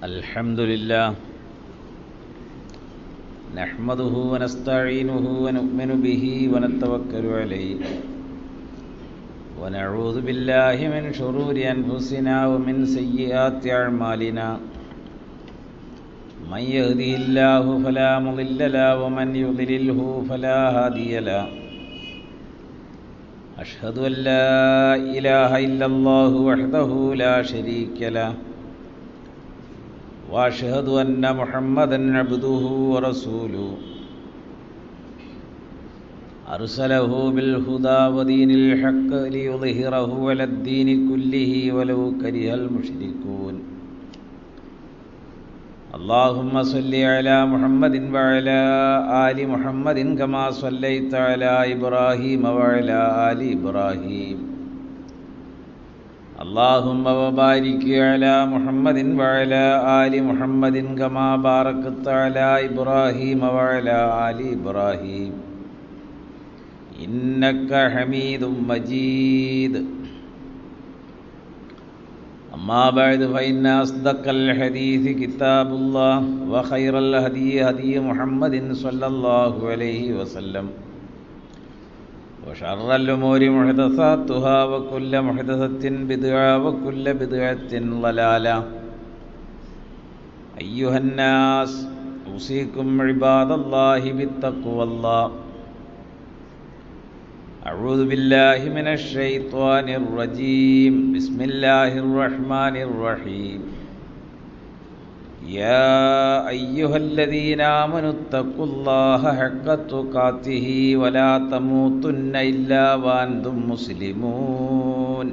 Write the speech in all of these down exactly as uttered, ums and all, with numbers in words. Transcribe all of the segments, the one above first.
الحمدلله نحمده ونستعينه ونؤمن به ونتوكل عليه ونعوذ بالله من شرور أنفسنا ومن سيئات أعمالنا من يهده الله فلا مضل له ومن يضلله فلا هادي له أشهد أن لا إله إلا الله وحده لا شريك له وأشهد أن محمدًا عبده ورسوله أرسله بالهدى ودين الحق ليظهره على الدين كله ولو كره المشركون اللهم صل على محمد وعلى آل محمد كما صليت على إبراهيم وعلى آل إبراهيم اللهم وبارك على محمد وعلى آل محمد كما باركت على إبراهيم وعلى آل إبراهيم إنك حميد مجيد أما بعد فإن أصدق الحديث كتاب الله وخير الهدي هدي محمد صلى الله عليه وسلم وشر الأمور محدثاتها وكل محدثة بدعة وكل بدعة ضلالة أيها الناس أوصيكم عباد الله بالتقوى الله أعوذ بالله من الشيطان الرجيم بسم الله الرحمن الرحيم يا أيها الذين آمنوا اتقوا الله حق تقاته ولا تموتن إلا وأنتم مسلمون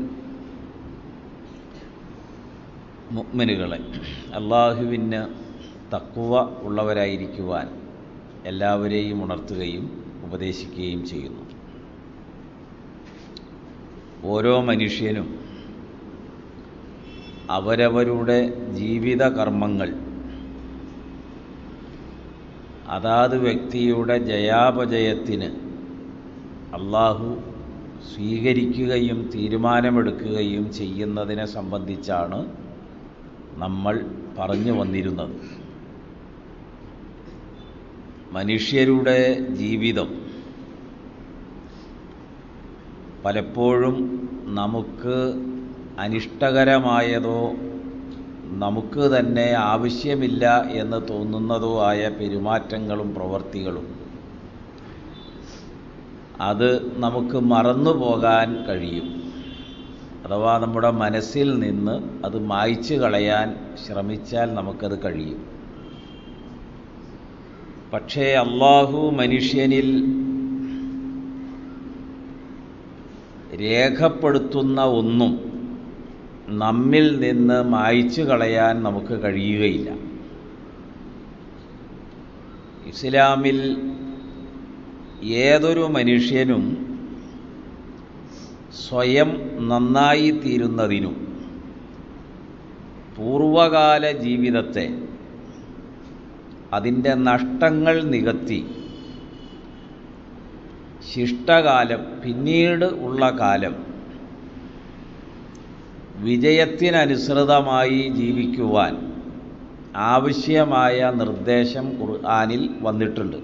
മുഅ്മിനുകളെ, അല്ലാഹുവിന് തഖ്വ ഉള്ളവരായിരിക്കുവാൻ എല്ലാവരെയും ഉണർത്തുകയും ഉപദേശിക്കുകയും ചെയ്യുന്നു. ഓരോ മനുഷ്യനും അവരവരുടെ ജീവിത കർമ്മങ്ങൾ അതാത് വ്യക്തിയുടെ ജയാപജയത്തിന് അല്ലാഹു സ്വീകരിക്കുകയും തീരുമാനമെടുക്കുകയും ചെയ്യുന്നതിനെ സംബന്ധിച്ചാണ് നമ്മൾ പറഞ്ഞു വന്നിരുന്നത്. മനുഷ്യരുടെ ജീവിതം പലപ്പോഴും നമുക്ക് അനിഷ്ടകരമായതോ നമുക്ക് തന്നെ ആവശ്യമില്ല എന്ന് തോന്നുന്നതോ ആയ പെരുമാറ്റങ്ങളും പ്രവൃത്തികളും അത് നമുക്ക് മറന്നു പോകാൻ കഴിയും. അഥവാ നമ്മുടെ മനസ്സിൽ നിന്ന് അത് മായ്ച്ചു കളയാൻ ശ്രമിച്ചാൽ നമുക്കത് കഴിയും. പക്ഷേ അല്ലാഹു മനുഷ്യനിൽ രേഖപ്പെടുത്തുന്ന ഒന്നും നമ്മിൽ നിന്ന് മായ്ച്ചു കളയാൻ നമുക്ക് കഴിയുകയില്ല. ഇസ്ലാമിൽ ഏതൊരു മനുഷ്യനും സ്വയം നന്നായി തീരുന്നതിനും പൂർവകാല ജീവിതത്തെ അതിൻ്റെ നഷ്ടങ്ങൾ നികത്തി ശിഷ്ടകാലം പിന്നീട് ഉള്ള കാലം വിജയത്തിനനുസൃതമായി ജീവിക്കുവാൻ ആവശ്യമായ നിർദ്ദേശം ഖുർആനിൽ വന്നിട്ടുണ്ട്.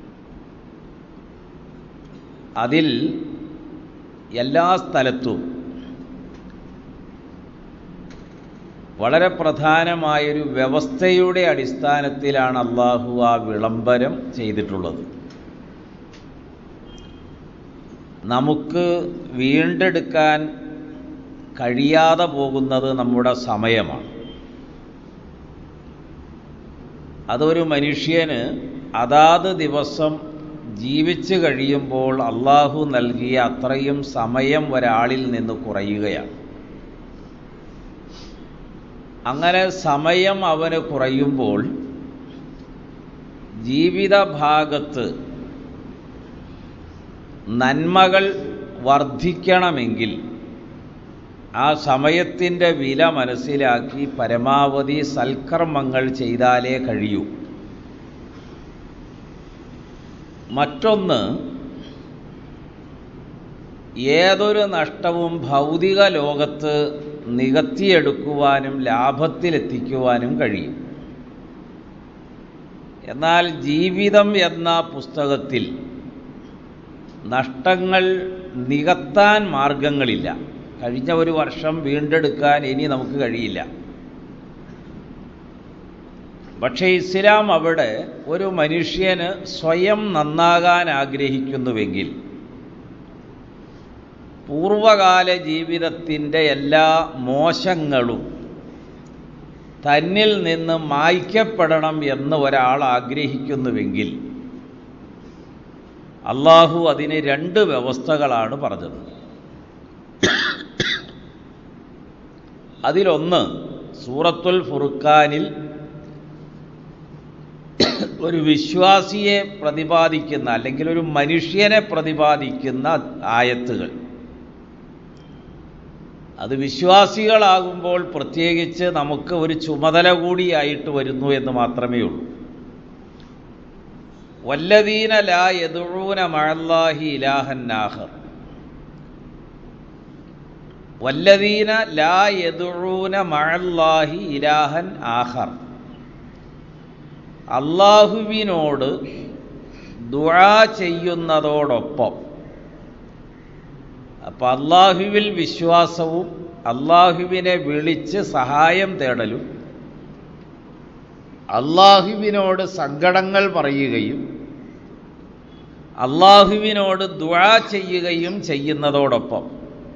അതിൽ എല്ലാ സ്ഥലത്തും വളരെ പ്രധാനമായൊരു വ്യവസ്ഥയുടെ അടിസ്ഥാനത്തിലാണ് അല്ലാഹു ആ വിളംബരം ചെയ്തിട്ടുള്ളത്. നമുക്ക് വീണ്ടെടുക്കാൻ കഴിയാതെ പോകുന്നത് നമ്മുടെ സമയമാണ്. അതൊരു മനുഷ്യന് അതാത് ദിവസം ജീവിച്ചു കഴിയുമ്പോൾ അല്ലാഹു നൽകിയ അത്രയും സമയം ഒരാളിൽ നിന്ന് കുറയുകയാണ്. അങ്ങനെ സമയം അവന് കുറയുമ്പോൾ ജീവിതഭാഗത്ത് നന്മകൾ വർദ്ധിക്കണമെങ്കിൽ ആ സമയത്തിൻ്റെ വില മനസ്സിലാക്കി പരമാവധി സൽക്കർമ്മങ്ങൾ ചെയ്താലേ കഴിയൂ. മറ്റൊന്ന്, ഏതൊരു നഷ്ടവും ഭൗതിക ലോകത്ത് നികത്തിയെടുക്കുവാനും ലാഭത്തിലെത്തിക്കുവാനും കഴിയും. എന്നാൽ ജീവിതം എന്ന പുസ്തകത്തിൽ നഷ്ടങ്ങൾ നികത്താൻ മാർഗങ്ങളില്ല. കഴിഞ്ഞ ഒരു വർഷം വീണ്ടെടുക്കാൻ ഇനി നമുക്ക് കഴിയില്ല. പക്ഷേ ഇസ്ലാം അവിടെ ഒരു മനുഷ്യന് സ്വയം നന്നാകാൻ ആഗ്രഹിക്കുന്നുവെങ്കിൽ പൂർവകാല ജീവിതത്തിൻ്റെ എല്ലാ മോശങ്ങളും തന്നിൽ നിന്ന് മായ്ക്കപ്പെടണം എന്ന് ഒരാൾ ആഗ്രഹിക്കുന്നുവെങ്കിൽ അള്ളാഹു അതിന് രണ്ട് വ്യവസ്ഥകളാണ് പറഞ്ഞത്. അതിലൊന്ന് സൂറത്തുൽ ഫുർഖാനിൽ ഒരു വിശ്വാസിയെ പ്രതിപാദിക്കുന്ന അല്ലെങ്കിൽ ഒരു മനുഷ്യനെ പ്രതിപാദിക്കുന്ന ആയത്തുകൾ. അത് വിശ്വാസികളാകുമ്പോൾ പ്രത്യേകിച്ച് നമുക്ക് ഒരു ചുമതല കൂടിയായിട്ട് വരുന്നു എന്ന് മാത്രമേ ഉള്ളൂ. വല്ലദീന ലാ യദ്ഊന മഅല്ലാഹി ഇലാഹൻ ആഖർ വല്ലദീന ലാ യദ്ഊന മഅല്ലാഹി ഇലാഹൻ ആഖർ അല്ലാഹുവിനോട് ദുആ ചെയ്യുന്നതോടൊപ്പം, അപ്പം അല്ലാഹുവിൽ വിശ്വാസവും അല്ലാഹുവിനെ വിളിച്ച് സഹായം തേടലും അല്ലാഹുവിനോട് സങ്കടങ്ങൾ പറയുകയും അല്ലാഹുവിനോട് ദുആ ചെയ്യുകയും ചെയ്യുന്നതോടൊപ്പം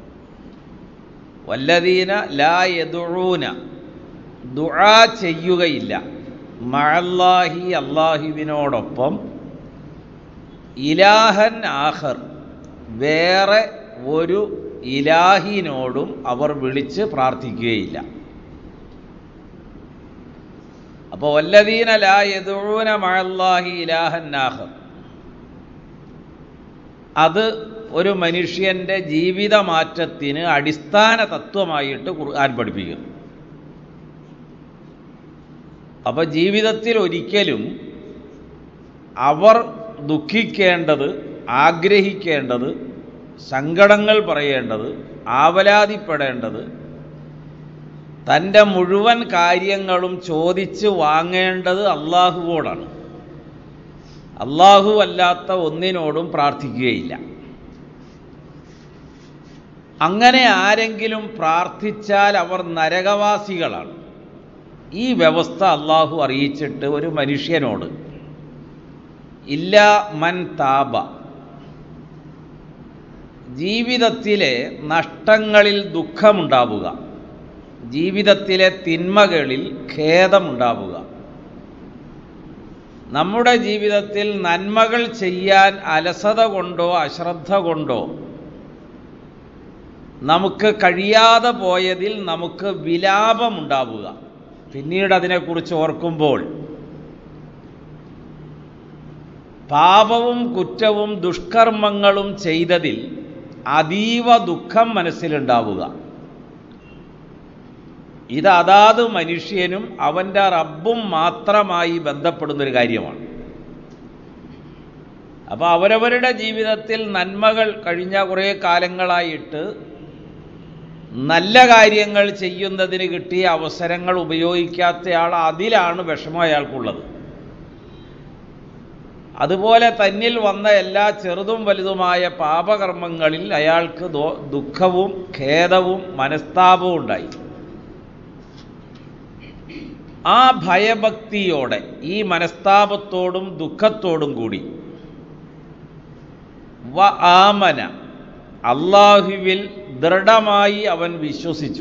വല്ലദീന ലാ യദ്ഊന ദുആ ചെയ്യുകയില്ല മഅല്ലാഹി അല്ലാഹുവിനോടൊപ്പം ഇലാഹൻ ആഖർ വേറെ ഒരു ഇലാഹിനോടും അവർ വിളിച്ച് പ്രാർത്ഥിക്കുകയില്ല. അപ്പോൾ വല്ലദീന ലാ യദ്ഊന മഅല്ലാഹി ഇലാഹൻ ആഖർ അത് ഒരു മനുഷ്യൻ്റെ ജീവിതമാറ്റത്തിന് അടിസ്ഥാന തത്വമായിട്ട് ഖുർആൻ പഠിപ്പിക്കുന്നു. അപ്പോൾ ജീവിതത്തിൽ ഒരിക്കലും അവർ ദുഃഖിക്കേണ്ടത്, ആഗ്രഹിക്കേണ്ടത്, സങ്കടങ്ങൾ പറയേണ്ടത്, ആവലാതിപ്പെടേണ്ടത്, തൻ്റെ മുഴുവൻ കാര്യങ്ങളും ചോദിച്ച് വാങ്ങേണ്ടത് അള്ളാഹുവോടാണ്. അള്ളാഹു അല്ലാത്ത ഒന്നിനോടും പ്രാർത്ഥിക്കുകയില്ല. അങ്ങനെ ആരെങ്കിലും പ്രാർത്ഥിച്ചാൽ അവർ നരകവാസികളാണ്. ഈ വ്യവസ്ഥ അള്ളാഹു അറിയിച്ചിട്ട് ഒരു മനുഷ്യനോട് ഇല്ലാ മൻ താബ, ജീവിതത്തിലെ നഷ്ടങ്ങളിൽ ദുഃഖമുണ്ടാവുക, ജീവിതത്തിലെ തിന്മകളിൽ ഖേദമുണ്ടാവുക, നമ്മുടെ ജീവിതത്തിൽ നന്മകൾ ചെയ്യാൻ അലസത കൊണ്ടോ അശ്രദ്ധ കൊണ്ടോ നമുക്ക് കഴിയാതെ പോയതിൽ നമുക്ക് വിലാപമുണ്ടാവുക, പിന്നീട് അതിനെക്കുറിച്ച് ഓർക്കുമ്പോൾ പാപവും കുറ്റവും ദുഷ്കർമ്മങ്ങളും ചെയ്തതിൽ അതീവ ദുഃഖം മനസ്സിലുണ്ടാവുക, ഇത് അതാത് മനുഷ്യനും അവൻ്റെ റബ്ബും മാത്രമായി ബന്ധപ്പെടുന്നൊരു കാര്യമാണ്. അപ്പോൾ അവരവരുടെ ജീവിതത്തിൽ നന്മകൾ കഴിഞ്ഞ കുറേ കാലങ്ങളായിട്ട് നല്ല കാര്യങ്ങൾ ചെയ്യുന്നതിന് കിട്ടിയ അവസരങ്ങൾ ഉപയോഗിക്കാത്തയാൾ, അതിലാണ് വിഷമം അയാൾക്കുള്ളത്. അതുപോലെ തന്നിൽ വന്ന എല്ലാ ചെറുതും വലുതുമായ പാപകർമ്മങ്ങളിൽ അയാൾക്ക് ദുഃഖവും ഖേദവും മനസ്താപവും ഉണ്ടായി. ആ ഭയഭക്തിയോടെ, ഈ മനസ്താപത്തോടും ദുഃഖത്തോടും കൂടി വ ആമന അല്ലാഹുവിൽ ദൃഢമായി അവൻ വിശ്വസിച്ചു,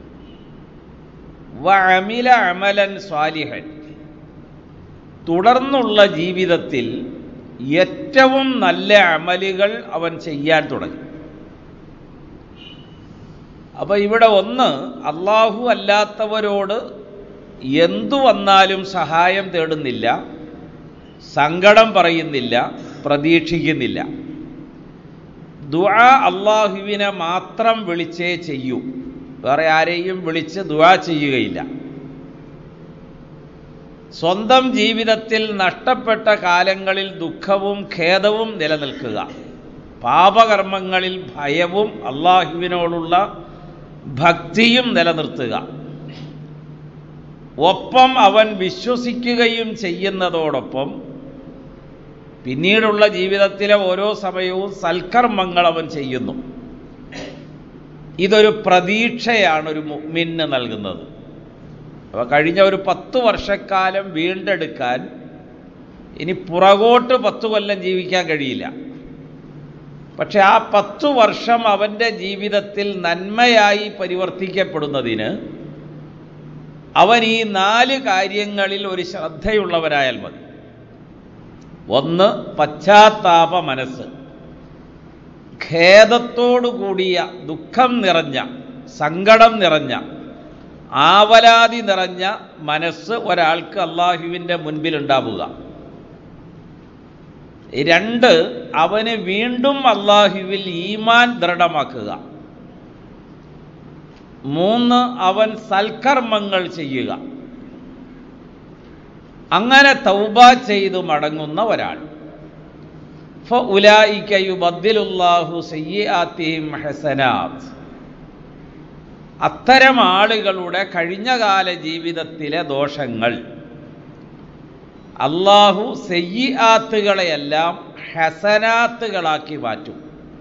വ അമില അമലൻ സ്വാലിഹൻ തുടർന്നുള്ള ജീവിതത്തിൽ ഏറ്റവും നല്ല അമലുകൾ അവൻ ചെയ്യാൻ തുടങ്ങി. അപ്പോൾ ഇവിടെ ഒന്ന്, അല്ലാഹു അല്ലാത്തവരോട് എന്തു വന്നാലും സഹായം തേടുന്നില്ല, സങ്കടം പറയുന്നില്ല, പ്രതീക്ഷിക്കുന്നില്ല. ദുആ അല്ലാഹുവിനെ മാത്രം വിളിച്ചേ ചെയ്യൂ, വേറെ ആരെയും വിളിച്ച് ദുആ ചെയ്യുകയില്ല. സ്വന്തം ജീവിതത്തിൽ നഷ്ടപ്പെട്ട കാലങ്ങളിൽ ദുഃഖവും ഖേദവും നിലനിൽക്കുക, പാപകർമ്മങ്ങളിൽ ഭയവും അല്ലാഹുവിനോടുള്ള ഭക്തിയും നിലനിർത്തുക. ഒപ്പം അവൻ വിശ്വസിക്കുകയും ചെയ്യുന്നതോടൊപ്പം പിന്നീടുള്ള ജീവിതത്തിലെ ഓരോ സമയവും സൽക്കർമ്മങ്ങൾ അവൻ ചെയ്യുന്നു. ഇതൊരു പ്രതീക്ഷയാണ് ഒരു മുഅ്മിന് നൽകുന്നത്. അപ്പോൾ കഴിഞ്ഞ ഒരു പത്ത് വർഷക്കാലം വീണ്ടെടുക്കാൻ ഇനി പുറകോട്ട് പത്തു കൊല്ലം ജീവിക്കാൻ കഴിയില്ല. പക്ഷെ ആ പത്തു വർഷം അവൻ്റെ ജീവിതത്തിൽ നന്മയായി പരിവർത്തിക്കപ്പെടുന്നതിന് അവൻ ഈ നാല് കാര്യങ്ങളിൽ ഒരു ശ്രദ്ധയുള്ളവരായാൽ മതി. ഒന്ന്, പശ്ചാത്താപ മനസ്സ്. ഖേദത്തോടു കൂടിയ, ദുഃഖം നിറഞ്ഞ, സങ്കടം നിറഞ്ഞ, ആവലാതി നിറഞ്ഞ മനസ്സ് ഒരാൾക്ക് അള്ളാഹുവിൻ്റെ മുൻപിലുണ്ടാവുക. രണ്ട്, അവന് വീണ്ടും അള്ളാഹുവിൽ ഈമാൻ ദൃഢമാക്കുക. മൂന്ന്, അവൻ സൽക്കർമ്മങ്ങൾ ചെയ്യുക. അങ്ങനെ തൗബ ചെയ്തു മടങ്ങുന്ന ഒരാൾ, ഫഉലൈക യുബദ്ദിലുല്ലാഹു സയ്യിആതിഹിം ഹസനാത്ത്. അത്തരം ആളുകളുടെ കഴിഞ്ഞകാല ജീവിതത്തിലെ ദോഷങ്ങൾ അള്ളാഹു സയ്യിആത്തുകളെയെല്ലാം ഹസനാത്തുകളാക്കി മാറ്റും.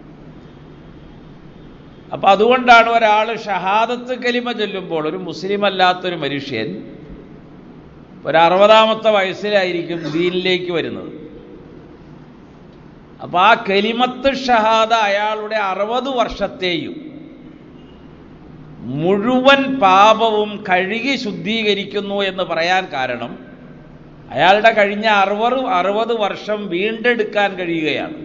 അപ്പം അതുകൊണ്ടാണ് ഒരാൾ ഷഹാദത്ത് കലിമ ചൊല്ലുമ്പോൾ, ഒരു മുസ്ലിം അല്ലാത്തൊരു മനുഷ്യൻ ഒരു അറുപതാമത്തെ വയസ്സിലായിരിക്കും ദീനിലേക്ക് വരുന്നത്. അപ്പം ആ കലിമത്ത് ഷഹാദ അയാളുടെ അറുപത് വർഷത്തെയും മുഴുവൻ പാപവും കഴുകി ശുദ്ധീകരിക്കുന്നു എന്ന് പറയാൻ കാരണം അയാളുടെ കഴിഞ്ഞ അറുപത് അറുപത് വർഷം വീണ്ടെടുക്കാൻ കഴിയുകയാണ്,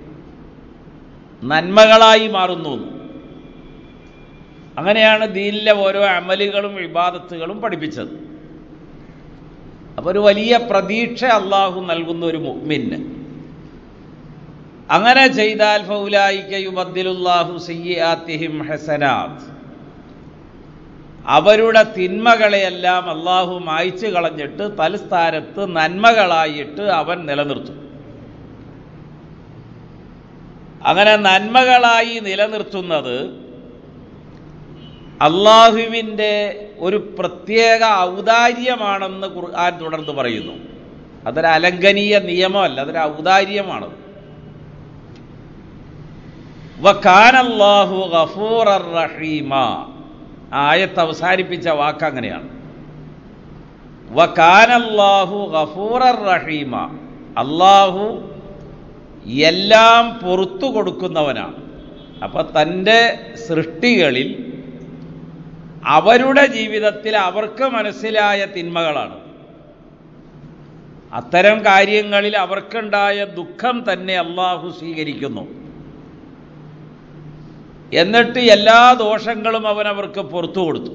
നന്മകളായി മാറുന്നു. അങ്ങനെയാണ് ദീനിലെ ഓരോ അമലുകളും ഇബാദത്തുകളും പഠിപ്പിച്ചത്. അപ്പോൾ ഒരു വലിയ പ്രതീക്ഷ അള്ളാഹു നൽകുന്ന ഒരു മുഅ്മിന് അങ്ങനെ ചെയ്താൽ ഫൗലൈക യുബദ്ദിലുല്ലാഹു സയ്യിആതിഹിം ഹസനാത്ത്. അവരുടെ തിന്മകളെയെല്ലാം അള്ളാഹു മായ്ച്ചു കളഞ്ഞിട്ട് തൽസ്ഥാനത്ത് നന്മകളായിട്ട് അവൻ നിലനിർത്തും. അങ്ങനെ നന്മകളായി നിലനിർത്തുന്നത് അള്ളാഹുവിൻ്റെ ഒരു പ്രത്യേക ഔദാര്യമാണെന്ന് ഖുർആൻ തുടർന്ന് പറയുന്നു. അതൊരു അലംഘനീയ നിയമമല്ല, അതൊരു ഔദാര്യമാണ്. വകാനല്ലാഹു ഗഫൂറർ റഹീമ. ആയത്ത് അവസാനിപ്പിച്ച വാക്ക് അങ്ങനെയാണ്, വകാനല്ലാഹു ഗഫൂറർ റഹീമ. അള്ളാഹു എല്ലാം പൊറത്തു കൊടുക്കുന്നവനാണ്. അപ്പം തൻ്റെ സൃഷ്ടികളിൽ അവരുടെ ജീവിതത്തിൽ അവർക്ക് മനസ്സിലായ തിന്മകളാണ്, അത്തരം കാര്യങ്ങളിൽ അവർക്കുണ്ടായ ദുഃഖം തന്നെ അള്ളാഹു സ്വീകരിക്കുന്നു. എന്നിട്ട് എല്ലാ ദോഷങ്ങളും അവൻ അവർക്ക് പുറത്തു കൊടുത്തു.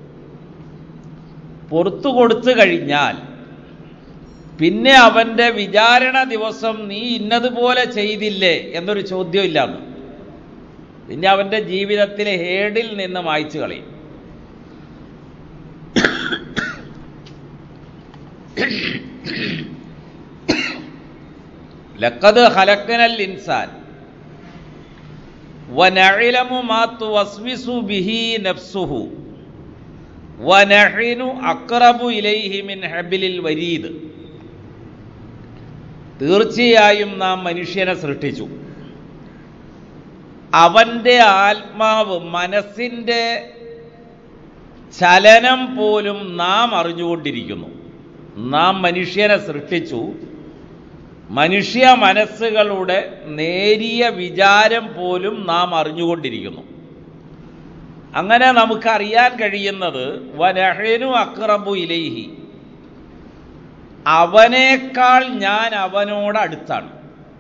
പുറത്തു കൊടുത്തു കഴിഞ്ഞാൽ പിന്നെ അവൻ്റെ വിചാരണ ദിവസം നീ ഇന്നതുപോലെ ചെയ്തില്ലേ എന്നൊരു ചോദ്യം ഇല്ലാന്ന്. പിന്നെ അവൻ്റെ ജീവിതത്തിലെ ഹേഡിൽ നിന്ന് മായ്ച്ചു കളയും. ലഖദ് ഖലഖനൽ ഇൻസാൻ വനഅലമു മാ തുവസ്വിസു ബിഹി നഫ്സുഹു വനഹ്നു അഖ്റബു ഇലൈഹി മിൻ ഹബ്ലിൽ വരീദ്. തീർച്ചയായും നാം മനുഷ്യനെ സൃഷ്ടിച്ചു, അവൻ്റെ ആത്മാവ്, മനസ്സിൻ്റെ ചലനം പോലും നാം അറിഞ്ഞുകൊണ്ടിരിക്കുന്നു. നാം മനുഷ്യനെ സൃഷ്ടിച്ചു, മനുഷ്യ മനസ്സുകളുടെ നേരിയ വിചാരം പോലും നാം അറിഞ്ഞുകൊണ്ടിരിക്കുന്നു. അങ്ങനെ നമുക്കറിയാൻ കഴിയുന്നത് വനഹ്നു അഖ്റബു ഇലൈഹി, അവനേക്കാൾ ഞാൻ അവനോട് അടുത്താണ്.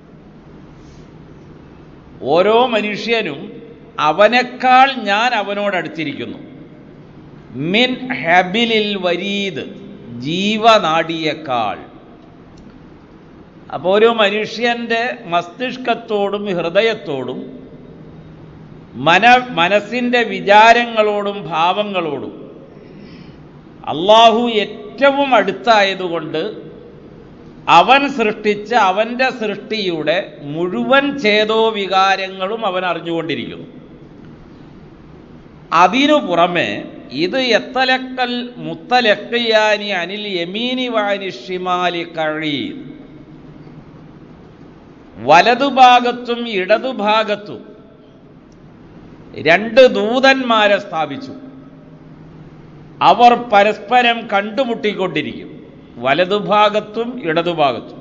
ഓരോ മനുഷ്യനും അവനേക്കാൾ ഞാൻ അവനോട് അടുത്തിരിക്കുന്നു. മിൻ ഹബിലിൽ വരീദ്, ജീവനാഡിയേക്കാൾ. അപ്പോൾ ഒരു മനുഷ്യൻ്റെ മസ്തിഷ്കത്തോടും ഹൃദയത്തോടും മന മനസ്സിൻ്റെ വിചാരങ്ങളോടും ഭാവങ്ങളോടും അള്ളാഹു ഏറ്റവും അടുത്തായതുകൊണ്ട് അവൻ സൃഷ്ടിച്ച അവൻ്റെ സൃഷ്ടിയുടെ മുഴുവൻ ചേതോ വികാരങ്ങളും അവൻ അറിഞ്ഞുകൊണ്ടിരിക്കുന്നു. അതിനു പുറമെ ഇത് യത്തലക്കൽ മുത്തലക്കിയാനി അനിൽ യമീനി വാനി ഷിമാലി കഴി, വലതുഭാഗത്തും ഇടതുഭാഗത്തും രണ്ട് ദൂതന്മാരെ സ്ഥാപിച്ചു. അവർ പരസ്പരം കണ്ടുമുട്ടിക്കൊണ്ടിരിക്കും, വലതുഭാഗത്തും ഇടതുഭാഗത്തും.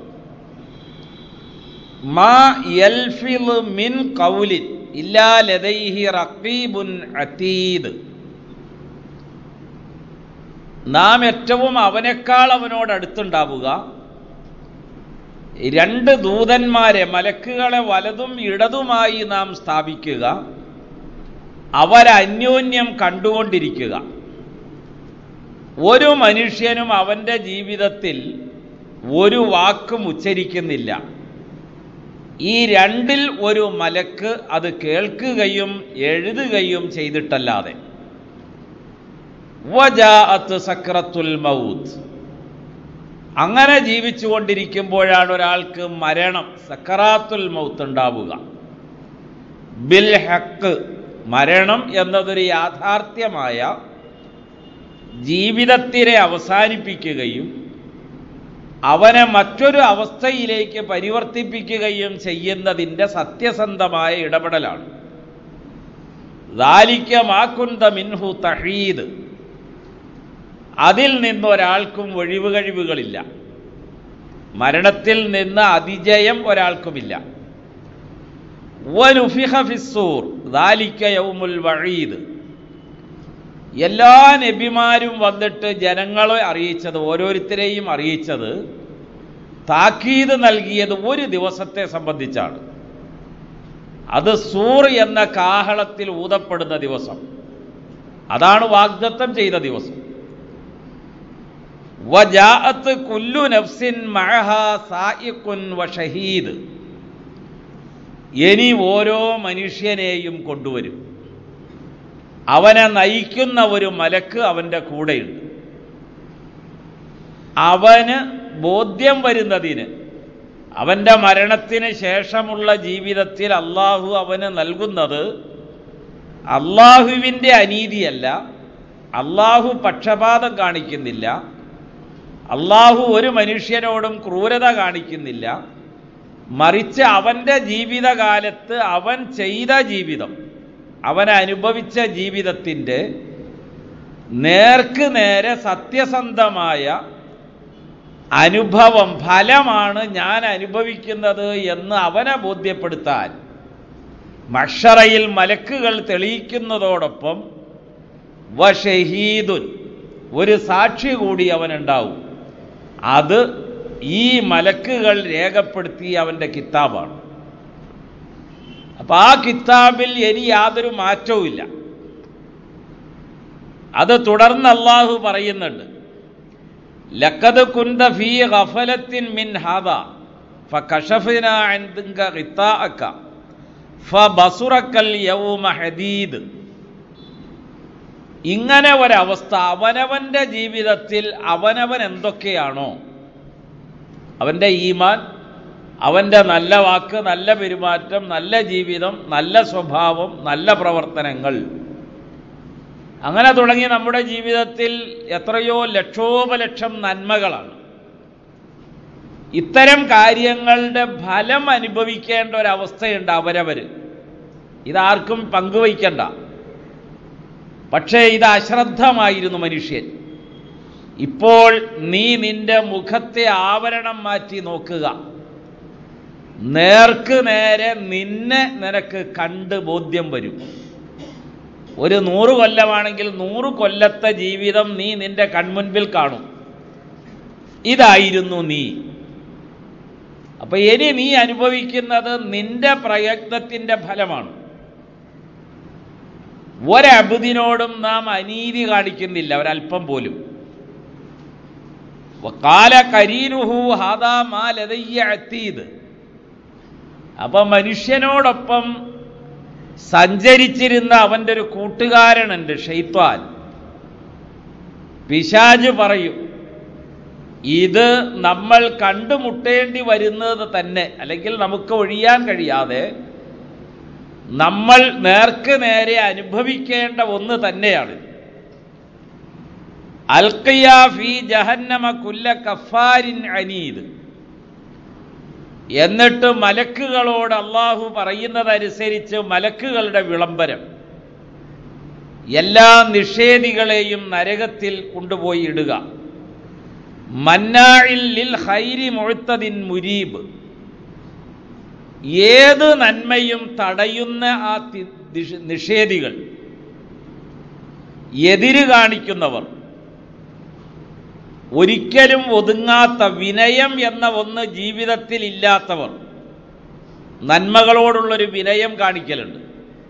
മാ യൽഫിളു മിൻ ഖൗലിൻ ഇല്ലാ ലദൈഹി റഖീബുൻ അതീദ്. നാം ഏറ്റവും അവനേക്കാൾ അവനോട് അടുത്തുണ്ടാവുക, രണ്ട് ദൂതന്മാരെ മലക്കുകളെ വലതും ഇടതുമായി നാം സ്ഥാപിക്കുക, അവരന്യോന്യം കണ്ടുകൊണ്ടിരിക്കുക. ഒരു മനുഷ്യനും അവൻ്റെ ജീവിതത്തിൽ ഒരു വാക്കും ഉച്ചരിക്കുന്നില്ല. ഈ രണ്ടിൽ ഒരു മലക്ക് അത് കേൾക്കുകയും എഴുതുകയും ചെയ്തിട്ടല്ലാതെ. വജാഅത്ത് സക്രത്തുൽ മൗത്ത്. അങ്ങനെ ജീവിച്ചുകൊണ്ടിരിക്കുമ്പോഴാണ് ഒരാൾക്ക് മരണം, സക്കറാത്തുൽ മൗത്ത് ഉണ്ടാവുക. ബിൽ ഹക്ക്, മരണം എന്നതൊരു യാഥാർത്ഥ്യമായ ജീവിതത്തിനെ അവസാനിപ്പിക്കുകയും അവനെ മറ്റൊരു അവസ്ഥയിലേക്ക് പരിവർത്തിപ്പിക്കുകയും ചെയ്യുന്നതിൻ്റെ സത്യസന്ധമായ ഇടപെടലാണ്. ദാലിക മാ കുന്ത മിൻഹു തഹീദ്. അതിൽ നിന്നൊരാൾക്കും ഒഴിവ് കഴിവുകളില്ല, മരണത്തിൽ നിന്ന് അതിജയം ഒരാൾക്കുമില്ല. വനുഫിഖ ഫിസ്സൂർ ദാലിക യൗമുൽ വഈദ്. എല്ലാ നബിമാരും വന്നിട്ട് ജനങ്ങളെ അറിയിച്ചത്, ഓരോരുത്തരെയും അറിയിച്ചത്, താക്കീത് നൽകിയത് ഒരു ദിവസത്തെ സംബന്ധിച്ചാണ്. അത് സൂർ എന്ന കാഹളത്തിൽ ഊതപ്പെടുന്ന ദിവസം. അതാണ് വാഗ്ദത്തം ചെയ്ത ദിവസം. വജാഅത്ത് കുല്ലു നഫ്സിൻ മഅഹാ സായിഖുൻ വശഹീദ്. ഇനി ഓരോ മനുഷ്യനെയും കൊണ്ടുവരും, അവനെ നയിക്കുന്ന ഒരു മലക്ക് അവൻ്റെ കൂടെയുണ്ട്. അവന് ബോധ്യം വരുന്നതിന്, അവൻ്റെ മരണത്തിന് ശേഷമുള്ള ജീവിതത്തിൽ അള്ളാഹു അവന് നൽകുന്നത് അള്ളാഹുവിൻ്റെ അനീതിയല്ല, അള്ളാഹു പക്ഷപാതം കാണിക്കുന്നില്ല, അള്ളാഹു ഒരു മനുഷ്യനോടും ക്രൂരത കാണിക്കുന്നില്ല. മറിച്ച് അവൻ്റെ ജീവിതകാലത്ത് അവൻ ചെയ്ത ജീവിതം, അവൻ അനുഭവിച്ച ജീവിതത്തിൻ്റെ നേർക്ക് നേരെ സത്യസന്ധമായ അനുഭവം, ഫലമാണ് ഞാൻ അനുഭവിക്കുന്നത് എന്ന് അവനെ ബോധ്യപ്പെടുത്താൻ മഹ്ശറയിൽ മലക്കുകൾ തെളിയിക്കുന്നതോടൊപ്പം വശഹീദുൻ, ഒരു സാക്ഷി കൂടി അവനുണ്ടാവും. അത് ഈ മലക്കുകൾ രേഖപ്പെടുത്തിയ അവൻ്റെ കിതാബാണ്. അപ്പൊ ആ കിതാബിൽ ഇനി യാതൊരു മാറ്റവുമില്ല. അത് തുടർന്ന് അല്ലാഹു പറയുന്നുണ്ട്, ലഖദ് കുന്ത ഫീ ഗഫലത്തിൻ മിൻ ഹാദാ ഫകശഫനാ അൻക ഗിതാഅക ഫബസുറകൽ യൗമ ഹദീദ്. ഇങ്ങനെ ഒരവസ്ഥ അവനവൻ്റെ ജീവിതത്തിൽ അവനവൻ എന്തൊക്കെയാണോ, അവൻ്റെ ഈമാൻ, അവൻ്റെ നല്ല വാക്ക്, നല്ല പെരുമാറ്റം, നല്ല ജീവിതം, നല്ല സ്വഭാവം, നല്ല പ്രവർത്തനങ്ങൾ, അങ്ങനെ തുടങ്ങി നമ്മുടെ ജീവിതത്തിൽ എത്രയോ ലക്ഷോപലക്ഷം നന്മകളാണ്. ഇത്തരം കാര്യങ്ങളുടെ ഫലം അനുഭവിക്കേണ്ട ഒരവസ്ഥയുണ്ട് അവരവർ. ഇതാർക്കും പങ്കുവയ്ക്കണ്ട. പക്ഷേ ഇത് അശ്രദ്ധമായിരുന്നു മനുഷ്യൻ. ഇപ്പോൾ നീ നിന്റെ മുഖത്തെ ആവരണം മാറ്റി നോക്കുക. നേർക്ക് നേരെ നിന്നെ നിനക്ക് കണ്ട് ബോധ്യം വരും. ഒരു നൂറ് കൊല്ലമാണെങ്കിൽ നൂറ് കൊല്ലത്തെ ജീവിതം നീ നിന്റെ കൺമുൻപിൽ കാണും. ഇതായിരുന്നു നീ. അപ്പൊ ഇനി നീ അനുഭവിക്കുന്നത് നിന്റെ പ്രയത്നത്തിൻ്റെ ഫലമാണ്. ഒരബുദിനോടും നാം അനീതി കാണിക്കുന്നില്ല ഒരല്പം പോലും. വഖാല കരീനുഹു ഹാദാ മാ ലദയ്യ അതീദ്. അപ്പൊ മനുഷ്യനോടൊപ്പം സഞ്ചരിച്ചിരുന്ന അവൻ്റെ ഒരു കൂട്ടുകാരനുണ്ട്, ശൈത്വാൻ. പിശാച് പറയും, ഇത് നമ്മൾ കണ്ടുമുട്ടേണ്ടി വരുന്നത് തന്നെ, അല്ലെങ്കിൽ നമുക്ക് ഒഴിയാൻ കഴിയാതെ നമ്മൾ നേർക്ക് നേരെ അനുഭവിക്കേണ്ട ഒന്ന് തന്നെയാണ്. അൽഖിയാ ഫീ ജഹന്നമ കുല്ല കഫാരിൻ അനീദ്. എന്നിട്ട് മലക്കുകളോട് അള്ളാഹു പറയുന്നതനുസരിച്ച് മലക്കുകളുടെ വിളംബരം, എല്ലാ നിഷേധികളെയും നരകത്തിൽ കൊണ്ടുപോയി ഇടുക. മന്നാഇൽ ലിൽ ഖൈരി മുഅ്തദിൻ മുരീബ്. ഏത് നന്മയും തടയുന്ന ആ നിഷേധികൾ, എതിര് കാണിക്കുന്നവർ, ഒരിക്കലും ഒതുങ്ങാത്ത വിനയം എന്ന ഒന്ന് ജീവിതത്തിൽ ഇല്ലാത്തവർ, നന്മകളോടുള്ളൊരു വിനയം കാണിക്കലുണ്ട്.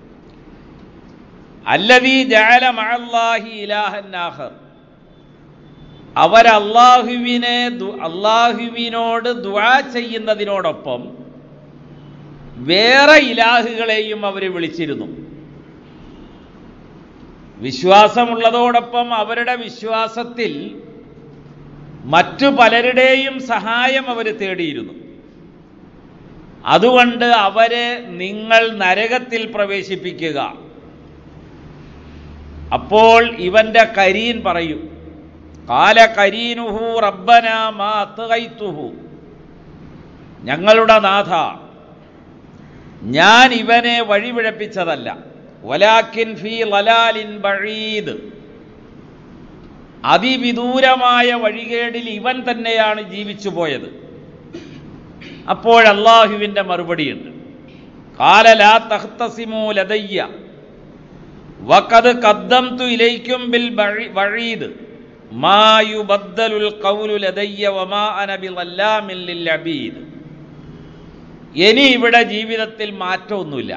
അല്ലദീ ജഅല മഅല്ലാഹി ഇലാഹൻ ആഖർ. അവർ അള്ളാഹുവിനെ അള്ളാഹുവിനോട് ദുആ ചെയ്യുന്നതിനോടൊപ്പം വേറെ ഇലാഹുകളെയും അവർ വിളിച്ചിരുന്നു. വിശ്വാസമുള്ളതോടൊപ്പം അവരുടെ വിശ്വാസത്തിൽ മറ്റു പലരുടെയും സഹായം അവർ തേടിയിരുന്നു. അതുകൊണ്ട് അവരെ നിങ്ങൾ നരകത്തിൽ പ്രവേശിപ്പിക്കുക. അപ്പോൾ ഇവന്റെ കരീൻ പറയും, ഖാല കരീനുഹു റബ്ബനാ മാ അത്ഗൈതുഹു. ഞങ്ങളുടെ നാഥ, ഞാൻ ഇവനെ വഴിപിഴപ്പിച്ചതല്ല, വലാകിൻ ഫീ ളലാലിൻ ബഈദ്. അതിവിദൂരമായ വഴികേടിൽ ഇവൻ തന്നെയാണ് ജീവിച്ചു പോയത്. അപ്പോൾ അല്ലാഹുവിൻ്റെ മറുപടിയുണ്ട്, ഖാല ലാ തഖ്തസിമൂ ലദയ്യ വഖദ് ഖദ്ദംതു ഇലൈക്കും ബിൽ വഈദ് മാ യുബദ്ദലുൽ ഖൗലു ലദയ്യ വമാ അന ബിളല്ലാമിൻ ലിൽ അബീദ്. ഇനി ഇവിടെ ജീവിതത്തിൽ മാറ്റമൊന്നുമില്ല.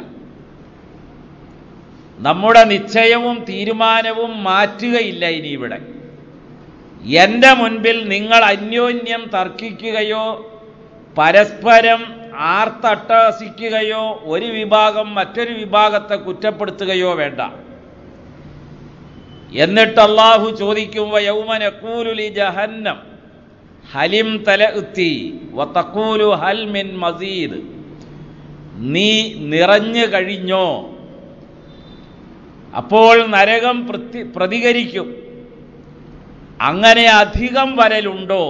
നമ്മുടെ നിശ്ചയവും തീരുമാനവും മാറ്റുകയില്ല ഇനി ഇവിടെ. എൻ്റെ മുൻപിൽ നിങ്ങൾ അന്യോന്യം തർക്കിക്കുകയോ പരസ്പരം ആർത്തട്ടഹസിക്കുകയോ ഒരു വിഭാഗം മറ്റൊരു വിഭാഗത്തെ കുറ്റപ്പെടുത്തുകയോ വേണ്ട. എന്നിട്ട് അല്ലാഹു ചോദിക്കും, വയൗമ നഖൂലു ലി ജഹന്നം ഹലിം തലഅത്തി വതഖൂലു ഹൽ മിൻ മസീദ്. നീ നിറഞ്ഞു കഴിഞ്ഞോ? അപ്പോൾ നരകം പ്രതികരിക്കും, അങ്ങനെ അധികം വരലുണ്ടോ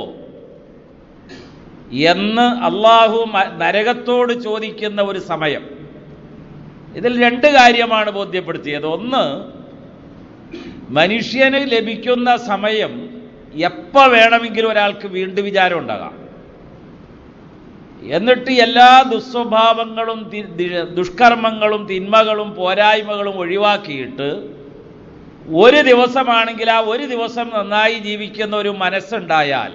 എന്ന് അള്ളാഹു നരകത്തോട് ചോദിക്കുന്ന ഒരു സമയം. ഇതിൽ രണ്ട് കാര്യമാണ് ബോധ്യപ്പെടുത്തിയത്. ഒന്ന്, മനുഷ്യന് ലഭിക്കുന്ന സമയം എപ്പോൾ വേണമെങ്കിലും ഒരാൾക്ക് വീണ്ടും വിചാരം ഉണ്ടാകാം. എന്നിട്ട് എല്ലാ ദുസ്വഭാവങ്ങളും ദുഷ്കർമ്മങ്ങളും തിന്മകളും പോരായ്മകളും ഒഴിവാക്കിയിട്ട് ഒരു ദിവസമാണെങ്കിൽ ആ ഒരു ദിവസം നന്നായി ജീവിക്കുന്ന ഒരു മനസ്സുണ്ടായാൽ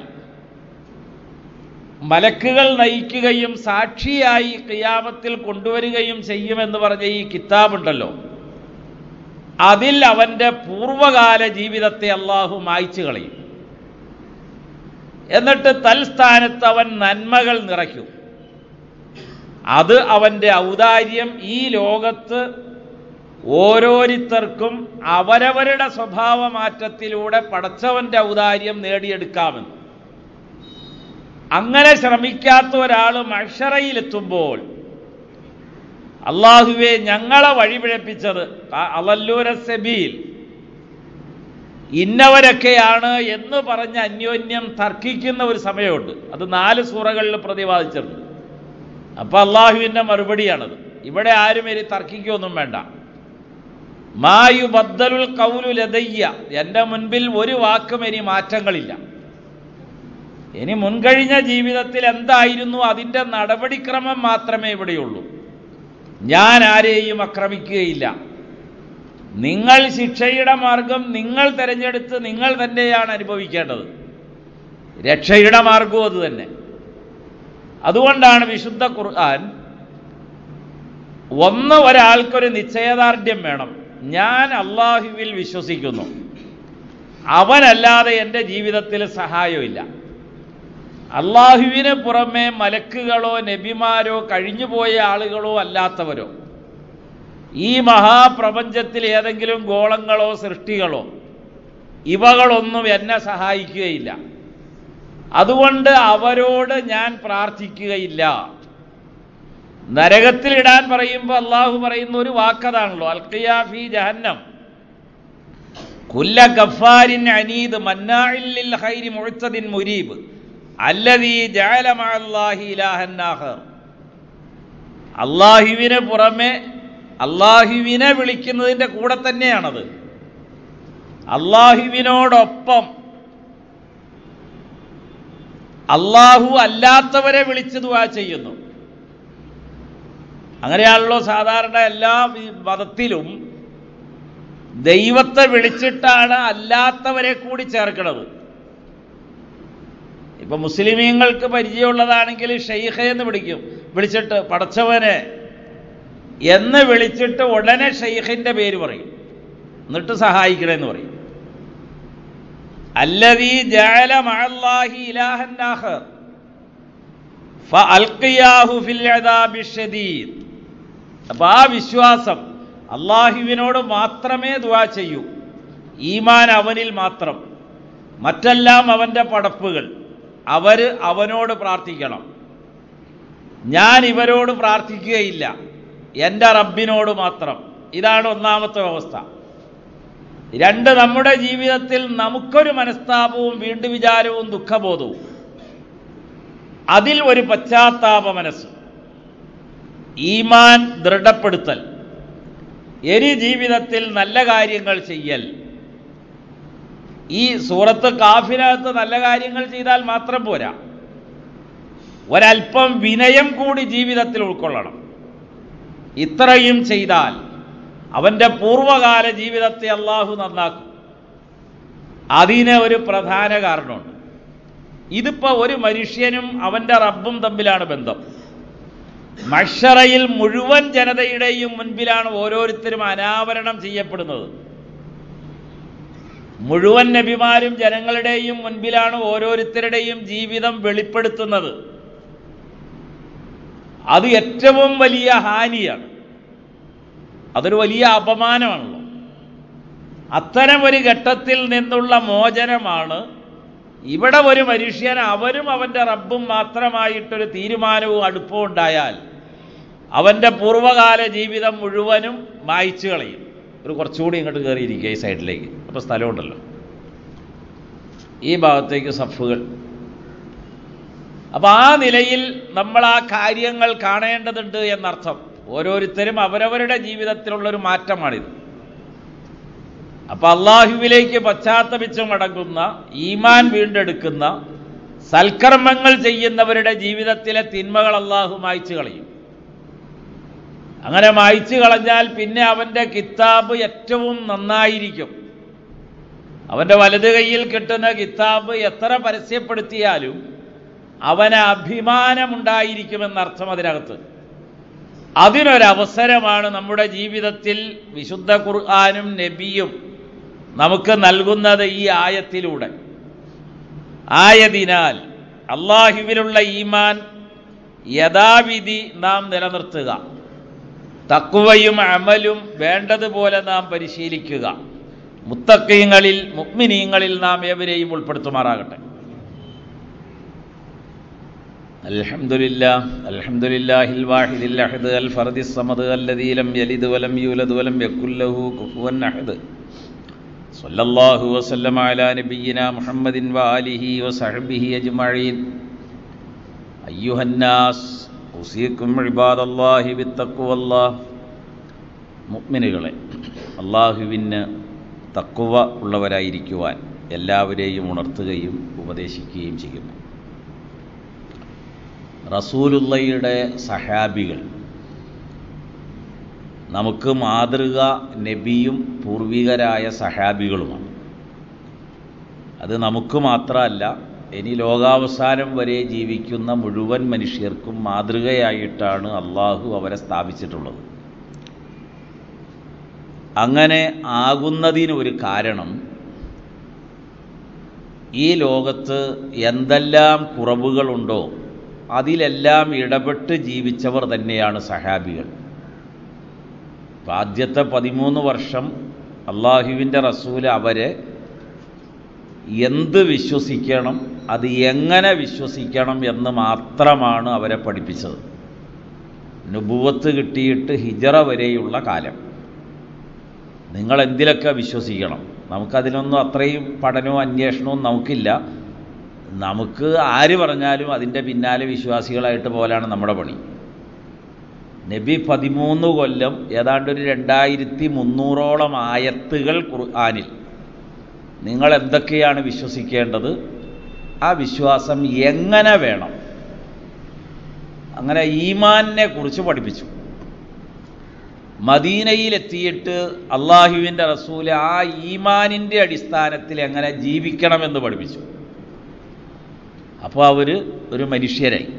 മലക്കുകൾ നയിക്കുകയും സാക്ഷിയായി ഖിയാമത്തിൽ കൊണ്ടുവരികയും ചെയ്യുമെന്ന് പറഞ്ഞ ഈ കിതാബുണ്ടല്ലോ, അതിൽ അവൻ്റെ പൂർവകാല ജീവിതത്തെ അള്ളാഹു മായ്ച്ചു കളയും. എന്നിട്ട് തൽസ്ഥാനത്ത് അവൻ നന്മകൾ നിറയ്ക്കും. അത് അവൻ്റെ ഔദാര്യം ഈ ലോകത്ത് ഓരോരുത്തർക്കും അവരവരുടെ സ്വഭാവമാറ്റത്തിലൂടെ പടച്ചവൻ്റെ ഔദാര്യം നേടിയെടുക്കാമെന്ന്. അങ്ങനെ ശ്രമിക്കാത്ത ഒരാൾ മഹ്ശറയിലെത്തുമ്പോൾ അള്ളാഹുവേ ഞങ്ങളെ വഴിപിഴപ്പിച്ചത് അളല്ലൂന സബീൽ ഇന്നവരൊക്കെയാണ് എന്ന് പറഞ്ഞ് അന്യോന്യം തർക്കിക്കുന്ന ഒരു സമയമുണ്ട്. അത് നാല് സൂറകളിൽ പ്രതിപാദിച്ചിട്ടുണ്ട്. അപ്പം അള്ളാഹുവിൻ്റെ മറുപടിയാണത്. ഇവിടെ ആരും ഇനി തർക്കിക്കൊന്നും വേണ്ട. മായു ബദ്ദലുൽ ഖൗലു ലദയ്യ. എൻ്റെ മുൻപിൽ ഒരു വാക്കും ഇനി മാറ്റങ്ങളില്ല. ഇനി മുൻകഴിഞ്ഞ ജീവിതത്തിൽ എന്തായിരുന്നു അതിൻ്റെ നടപടിക്രമം മാത്രമേ ഇവിടെയുള്ളൂ. ഞാൻ ആരെയും ആക്രമിക്കുകയില്ല. നിങ്ങൾ ശിക്ഷയുടെ മാർഗം നിങ്ങൾ തിരഞ്ഞെടുത്ത് നിങ്ങൾ തന്നെയാണ് അനുഭവിക്കേണ്ടത്. രക്ഷയുടെ മാർഗവും അത് തന്നെ. അതുകൊണ്ടാണ് വിശുദ്ധ ഖുർആൻ ഒന്ന്, ഒരാൾക്കൊരു നിശ്ചയദാർഢ്യം വേണം. ഞാൻ അള്ളാഹുവിൽ വിശ്വസിക്കുന്നു, അവനല്ലാതെ എൻ്റെ ജീവിതത്തിൽ സഹായമില്ല. അള്ളാഹുവിന് പുറമെ മലക്കുകളോ നബിമാരോ കഴിഞ്ഞുപോയ ആളുകളോ അല്ലാത്തവരോ ഈ മഹാപ്രപഞ്ചത്തിൽ ഏതെങ്കിലും ഗോളങ്ങളോ സൃഷ്ടികളോ ഇവകളൊന്നും എന്നെ സഹായിക്കുകയില്ല. അതുകൊണ്ട് അവരോട് ഞാൻ പ്രാർത്ഥിക്കുകയില്ല. നരകത്തിലിടാൻ പറയുമ്പോൾ അള്ളാഹു പറയുന്ന ഒരു വാക്കതാണല്ലോ, അൽഖിയാ ഫീ ജഹന്നം കുല്ല ഗഫാരിൻ അനീദ് മന്നാഇൻ ലിൽ ഖൈരി മുഅ്തദിൻ മുരീബ് അല്ലദീ ജഅല മഅല്ലാഹി ഇലാഹൻ ആഖർ. അള്ളാഹുവിന് പുറമെ അള്ളാഹുവിനെ വിളിക്കുന്നതിൻ്റെ കൂടെ തന്നെയാണത്. അള്ളാഹുവിനോടൊപ്പം അള്ളാഹു അല്ലാത്തവരെ വിളിച്ച് ദുആ ചെയ്യുന്നു. അങ്ങനെയാണല്ലോ സാധാരണ എല്ലാ മതത്തിലും ദൈവത്തെ വിളിച്ചിട്ടാണ് അല്ലാത്തവരെ കൂടി ചേർക്കുന്നത്. ഇപ്പൊ മുസ്ലിമീങ്ങൾക്ക് പരിചയമുള്ളതാണെങ്കിൽ ഷെയ്ഖ് എന്ന് വിളിക്കും, വിളിച്ചിട്ട് പടച്ചവനെ എന്ന് വിളിച്ചിട്ട് ഉടനെ ഷെയ്ഖിന്റെ പേര് പറയും, എന്നിട്ട് സഹായിക്കണമെന്ന് പറയും. അല്ലദീ ജഅല മഅല്ലാഹി ഇലാഹൻ ആഖർ ഫഅൽഖിയാഹു ഫിൽ അദാബി ശദീദ്. അപ്പൊ ആ വിശ്വാസം, അള്ളാഹുവിനോട് മാത്രമേ ദുആ ചെയ്യൂ, ഈമാൻ അവനിൽ മാത്രം, മറ്റെല്ലാം അവൻ്റെ പടപ്പുകൾ, അവർ അവനോട് പ്രാർത്ഥിക്കണം. ഞാൻ ഇവരോട് പ്രാർത്ഥിക്കുകയില്ല, എൻ്റെ റബ്ബിനോട് മാത്രം. ഇതാണ് ഒന്നാമത്തെ അവസ്ഥ. രണ്ട്, നമ്മുടെ ജീവിതത്തിൽ നമുക്കൊരു മനസ്താപവും വീണ്ടും വിചാരവും ദുഃഖബോധവും, അതിൽ ഒരു പശ്ചാത്താപ മനസ്സ്, ഈമാൻ ദൃഢപ്പെടുത്തൽ, ഇനി ജീവിതത്തിൽ നല്ല കാര്യങ്ങൾ ചെയ്യൽ. ഈ സൂറത്ത് കാഫിനകത്ത് നല്ല കാര്യങ്ങൾ ചെയ്താൽ മാത്രം പോരാ, ഒരൽപ്പം വിനയം കൂടി ജീവിതത്തിൽ ഉൾക്കൊള്ളണം. ഇത്രയും ചെയ്താൽ അവൻ്റെ പൂർവകാല ജീവിതത്തെ അള്ളാഹു നന്നാക്കും. അതിന് ഒരു പ്രധാന കാരണമുണ്ട്. ഇതിപ്പോൾ ഒരു മനുഷ്യനും അവൻ്റെ റബ്ബും തമ്മിലാണ് ബന്ധം. മഹ്ശറയിൽ മുഴുവൻ ജനതയുടെയും മുൻപിലാണ് ഓരോരുത്തരും അനാവരണം ചെയ്യപ്പെടുന്നത്. മുഴുവൻ നബിമാരും ജനങ്ങളുടെയും മുൻപിലാണ് ഓരോരുത്തരുടെയും ജീവിതം വെളിപ്പെടുത്തുന്നത്. അത് ഏറ്റവും വലിയ ഹാനിയാണ്, അതൊരു വലിയ അപമാനമാണല്ലോ. അത്തരം ഒരു ഘട്ടത്തിൽ നിന്നുള്ള മോചനമാണ് ഇവിടെ ഒരു മനുഷ്യൻ അവനും അവൻ്റെ റബ്ബും മാത്രമായിട്ടൊരു തീരുമാനവും അടുപ്പവും ഉണ്ടായാൽ അവൻ്റെ പൂർവ്വകാല ജീവിതം മുഴുവനും മായ്ച്ചു കളയും. ഒരു കുറച്ചുകൂടി ഇങ്ങോട്ട് കയറിയിരിക്കുക ഈ സൈഡിലേക്ക്, അപ്പോൾ സ്ഥലമുണ്ടല്ലോ, ഈ ഭാഗത്തേക്ക് സഫുകൾ. അപ്പോൾ ആ നിലയിൽ നമ്മൾ ആ കാര്യങ്ങൾ കാണേണ്ടതുണ്ട് എന്നർത്ഥം. ഓരോരുത്തരും അവരവരുടെ ജീവിതത്തിലുള്ളൊരു മാറ്റമാണിത്. അപ്പോൾ അള്ളാഹുവിലേക്ക് പശ്ചാത്തപിച്ച് മടങ്ങുന്ന, ഈമാൻ വീണ്ടെടുക്കുന്ന, സൽക്കർമ്മങ്ങൾ ചെയ്യുന്നവരുടെ ജീവിതത്തിലെ തിന്മകൾ അള്ളാഹു മായ്ച്ചു കളയും. അങ്ങനെ മായ്ച്ചു കളഞ്ഞാൽ പിന്നെ അവൻ്റെ കിതാബ് ഏറ്റവും നന്നായിരിക്കും. അവൻ്റെ വലത് കൈയിൽ കിട്ടുന്ന കിതാബ് എത്ര പരസ്യപ്പെടുത്തിയാലും അവന് അഭിമാനമുണ്ടായിരിക്കുമെന്നർത്ഥം അതിനകത്ത്. അതിനൊരവസരമാണ് നമ്മുടെ ജീവിതത്തിൽ വിശുദ്ധ ഖുർആനും നബിയും നമുക്ക് നൽകുന്നത് ഈ ആയത്തിലൂടെ. ആയതിനാൽ അള്ളാഹുവിലുള്ള ഈമാൻ യഥാവിധി നാം നിലനിർത്തുക, തഖ്വയും അമലും വേണ്ടതുപോലെ നാം പരിശീലിക്കുക. മുത്തഖീങ്ങളിൽ മുഅ്മിനീങ്ങളിൽ നാം ഏവരെയും ഉൾപ്പെടുത്തുമാറാകട്ടെ. അൽഹംദുലില്ലാഹ് അൽഹംദുലില്ലാഹിൽ വാഹിദിൽ അഹദ് അൽ ഫർദിസ് സമദ് അല്ലദീ ലം യലിദ് വലം യൂലദ് വലം യകുൽ ലഹു കുഫുവൻ അഹദ്. സ്വല്ലല്ലാഹു വസല്ലമ അലാ നബിയിനാ മുഹമ്മദിൻ വആലിഹി വസഹ്ബിഹി അജ്മഈൻ. അയ്യുഹന്നാസ് ഉസീകും ഇബാദല്ലാഹി ബിത്തഖ്വല്ലാഹ്. മുഅ്മിനുകളെ, അല്ലാഹുവിന് തഖ്വ ഉള്ളവരായിരിക്കുവാൻ എല്ലാവരെയും ഉണർത്തുകയും ഉപദേശിക്കുകയും ചെയ്യുന്നു. റസൂലുള്ളയുടെ സഹാബികൾ നമുക്ക് മാതൃക നബിയും പൂർവികരായ സഹാബികളുമാണ്. അത് നമുക്ക് മാത്രമല്ല, ഇനി ലോകാവസാനം വരെ ജീവിക്കുന്ന മുഴുവൻ മനുഷ്യർക്കും മാതൃകയായിട്ടാണ് അള്ളാഹു അവരെ സ്ഥാപിച്ചിട്ടുള്ളത്. അങ്ങനെ ആകുന്നതിനൊരു കാരണം, ഈ ലോകത്ത് എന്തെല്ലാം കുറവുകളുണ്ടോ അതിലെല്ലാം ഇടപെട്ട് ജീവിച്ചവർ തന്നെയാണ് സഹാബികൾ. ആദ്യത്തെ പതിമൂന്ന് വർഷം അള്ളാഹുവിൻ്റെ റസൂല് അവരെ എന്ത് വിശ്വസിക്കണം, അത് എങ്ങനെ വിശ്വസിക്കണം എന്ന് മാത്രമാണ് അവരെ പഠിപ്പിച്ചത്. നുബുവത്ത് കിട്ടിയിട്ട് ഹിജറ വരെയുള്ള കാലം നിങ്ങൾ എന്തിലൊക്കെ വിശ്വസിക്കണം. നമുക്കതിനൊന്നും അത്രയും പഠനവും അന്വേഷണവും നമുക്കില്ല. നമുക്ക് ആര് പറഞ്ഞാലും അതിൻ്റെ പിന്നാലെ വിശ്വാസികളായിട്ട് പോലാണ് നമ്മുടെ പണി. നബി പതിമൂന്ന് കൊല്ലം ഏതാണ്ട് ഒരു രണ്ടായിരത്തി മുന്നൂറോളം ആയത്തുകൾ ഖുർആനിൽ നിങ്ങൾ എന്തൊക്കെയാണ് വിശ്വസിക്കേണ്ടത്, ആ വിശ്വാസം എങ്ങനെ വേണം, അങ്ങനെ ഈമാനിനെ കുറിച്ച് പഠിപ്പിച്ചു. മദീനയിലെത്തിയിട്ട് അള്ളാഹുവിൻ്റെ റസൂല് ആ ഈമാനിൻ്റെ അടിസ്ഥാനത്തിൽ എങ്ങനെ ജീവിക്കണമെന്ന് പഠിപ്പിച്ചു. അപ്പോൾ അവർ ഒരു മനുഷ്യരായി.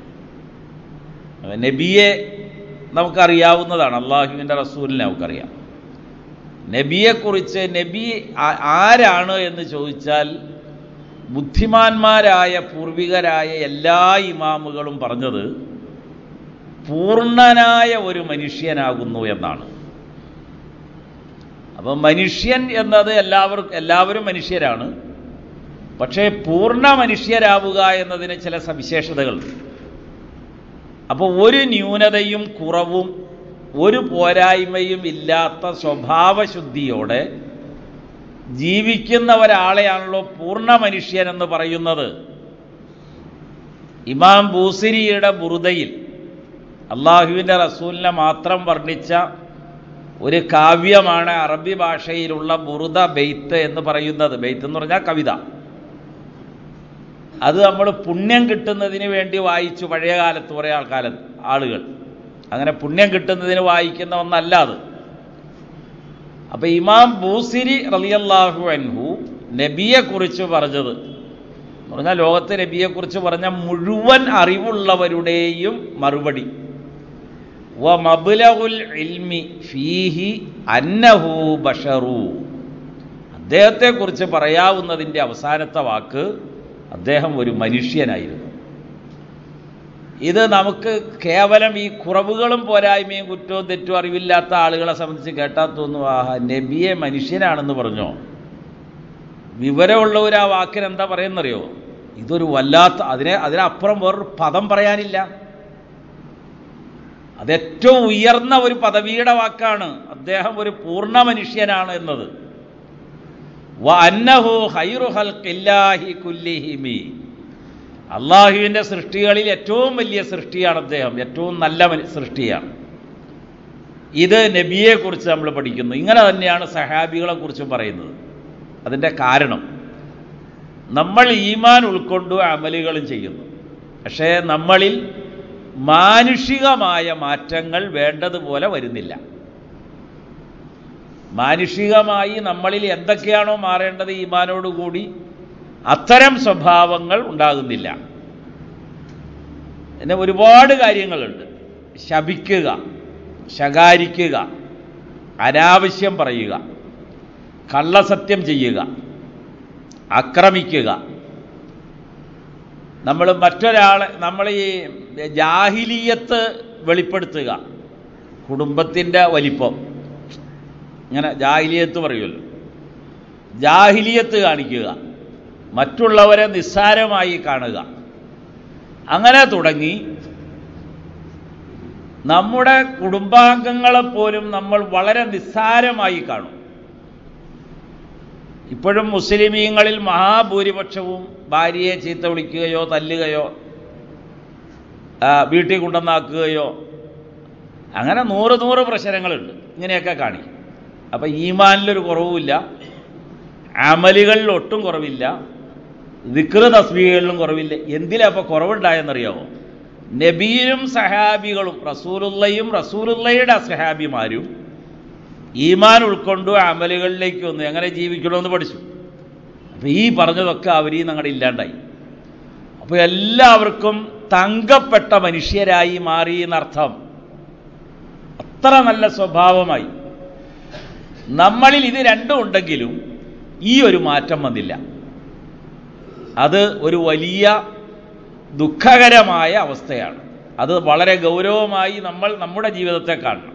നബിയെ നമുക്കറിയാവുന്നതാണ്, അള്ളാഹുവിൻ്റെ റസൂലിനെ നമുക്കറിയാം. നബിയെക്കുറിച്ച് നബി ആരാണ് എന്ന് ചോദിച്ചാൽ ബുദ്ധിമാന്മാരായ പൂർവികരായ എല്ലാ ഇമാമുകളും പറഞ്ഞത് പൂർണ്ണനായ ഒരു മനുഷ്യനാകുന്നു എന്നാണ്. അപ്പം മനുഷ്യൻ എന്നത് എല്ലാവർക്കും എല്ലാവരും മനുഷ്യരാണ്. പക്ഷേ പൂർണ്ണ മനുഷ്യരാവുക എന്നതിന് ചില സവിശേഷതകളുണ്ട്. അപ്പോൾ ഒരു ന്യൂനതയും കുറവും ഒരു പോരായ്മയും ഇല്ലാത്ത സ്വഭാവശുദ്ധിയോടെ ജീവിക്കുന്ന ഒരാളെയാണല്ലോ പൂർണ്ണ മനുഷ്യനെന്ന് പറയുന്നത്. ഇമാം ബൂസിരിയുടെ ബുറുദയിൽ അള്ളാഹുവിൻ്റെ റസൂലിനെ മാത്രം വർണ്ണിച്ച ഒരു കാവ്യമാണ് അറബി ഭാഷയിലുള്ള ബുറുദ ബെയ്ത്ത് എന്ന് പറയുന്നത്. ബെയ്ത്ത് എന്ന് പറഞ്ഞാൽ കവിത. അത് നമ്മൾ പുണ്യം കിട്ടുന്നതിന് വേണ്ടി വായിച്ചു പഴയ കാലത്ത് കുറേ ആൾക്കാലത്ത് ആളുകൾ. അങ്ങനെ പുണ്യം കിട്ടുന്നതിന് വായിക്കുന്ന ഒന്നല്ല അത്. അപ്പം ഇമാം ബൂസിരി റളിയല്ലാഹു അൻഹു നബിയെക്കുറിച്ച് പറഞ്ഞത് എന്ന് പറഞ്ഞാൽ ലോകത്തെ നബിയെക്കുറിച്ച് പറഞ്ഞ മുഴുവൻ അറിവുള്ളവരുടെയും മറുപടി വ മബ്ലഗുൽ ഇൽമി ഫീഹി അന്നഹു ബശറു. അദ്ദേഹത്തെക്കുറിച്ച് പറയാവുന്നതിൻ്റെ അവസാനത്തെ വാക്ക് അദ്ദേഹം ഒരു മനുഷ്യനായിരുന്നു. ഇത് നമുക്ക് കേവലം ഈ കുറവുകളും പോരായ്മയും കുറ്റവും തെറ്റും അറിവില്ലാത്ത ആളുകളെ സംബന്ധിച്ച് കേട്ടാൽ തോന്നുന്നു, ആഹാ നബിയെ മനുഷ്യനാണെന്ന് പറഞ്ഞോ. വിവരമുള്ളവർ ആ വാക്കിന് എന്താ പറയുന്നറിയോ, ഇതൊരു വല്ലാത്ത, അതിനെ അതിനപ്പുറം വേറൊരു പദം പറയാനില്ല. അതേറ്റവും ഉയർന്ന ഒരു പദവിയുടെ വാക്കാണ്. അദ്ദേഹം ഒരു പൂർണ്ണ മനുഷ്യനാണ് എന്നത്. വ അന്നഹു ഖൈറു ഖൽഖില്ലാഹി കുല്ലിഹിമി. അള്ളാഹുവിൻ്റെ സൃഷ്ടികളിൽ ഏറ്റവും വലിയ സൃഷ്ടിയാണ് അദ്ദേഹം, ഏറ്റവും നല്ല സൃഷ്ടിയാണ്. ഇത് നബിയെക്കുറിച്ച് നമ്മൾ പഠിക്കുന്നു. ഇങ്ങനെ തന്നെയാണ് സഹാബികളെ കുറിച്ചും പറയുന്നത്. അതിൻ്റെ കാരണം നമ്മൾ ഈമാൻ ഉൾക്കൊണ്ടു അമലുകളും ചെയ്യുന്നു. പക്ഷേ നമ്മളിൽ മാനുഷികമായ മാറ്റങ്ങൾ വേണ്ടതുപോലെ വരുന്നില്ല. മാനുഷികമായി നമ്മളിൽ എന്തൊക്കെയാണോ മാറേണ്ടത് ഈമാനോടുകൂടി അത്തരം സ്വഭാവങ്ങൾ ഉണ്ടാകുന്നില്ല. പിന്നെ ഒരുപാട് കാര്യങ്ങളുണ്ട്. ശപിക്കുക, ശകാരിക്കുക, അനാവശ്യം പറയുക, കള്ളസത്യം ചെയ്യുക, ആക്രമിക്കുക. നമ്മൾ മറ്റൊരാളെ നമ്മൾ ഈ ജാഹിലിയത്ത് വെളിപ്പെടുത്തുക, കുടുംബത്തിൻ്റെ വലിപ്പം, ഇങ്ങനെ ജാഹിലിയത്ത് പറയുമല്ലോ, ജാഹിലിയത്ത് കാണിക്കുക, മറ്റുള്ളവരെ നിസ്സാരമായി കാണുക, അങ്ങനെ തുടങ്ങി നമ്മുടെ കുടുംബാംഗങ്ങളെപ്പോലും നമ്മൾ വളരെ നിസ്സാരമായി കാണും. ഇപ്പോഴും മുസ്ലിമീങ്ങളിൽ മഹാഭൂരിപക്ഷവും ഭാര്യയെ ചീത്ത വിളിക്കുകയോ തല്ലുകയോ വീട്ടിൽ കൊണ്ടുവന്നാക്കുകയോ അങ്ങനെ നൂറ് നൂറ് പ്രശ്നങ്ങളുണ്ട്. ഇങ്ങനെയൊക്കെ കാണിക്കും. അപ്പം ഈമാനിലൊരു കുറവുമില്ല, അമലുകളിൽ ഒട്ടും കുറവില്ല, ദിക്ർ തസ്ബീഹുകളിലും കുറവില്ല. എന്തിലാ അപ്പോൾ കുറവുണ്ടായെന്നറിയാമോ? നബിയും സഹാബികളും റസൂലുള്ളയും റസൂലുള്ളയുടെ സഹാബിമാരും ഈമാൻ ഉൾക്കൊണ്ടു അമലുകളിലേക്ക് വന്നു എങ്ങനെ ജീവിക്കണമെന്ന് പഠിച്ചു. അപ്പോൾ ഈ പറഞ്ഞതൊക്കെ അവരീ ഞങ്ങളുടെ ഇല്ലാണ്ടായി. അപ്പോൾ എല്ലാവർക്കും തങ്കപ്പെട്ട മനുഷ്യരായി മാറി എന്നർത്ഥം. അത്ര നല്ല സ്വഭാവമായി. നമ്മളിൽ ഇത് രണ്ടും ഉണ്ടെങ്കിലും ഈ ഒരു മാറ്റം വന്നില്ല. അത് ഒരു വലിയ ദുഃഖകരമായ അവസ്ഥയാണ്. അത് വളരെ ഗൗരവമായി നമ്മൾ നമ്മുടെ ജീവിതത്തെ കാണണം.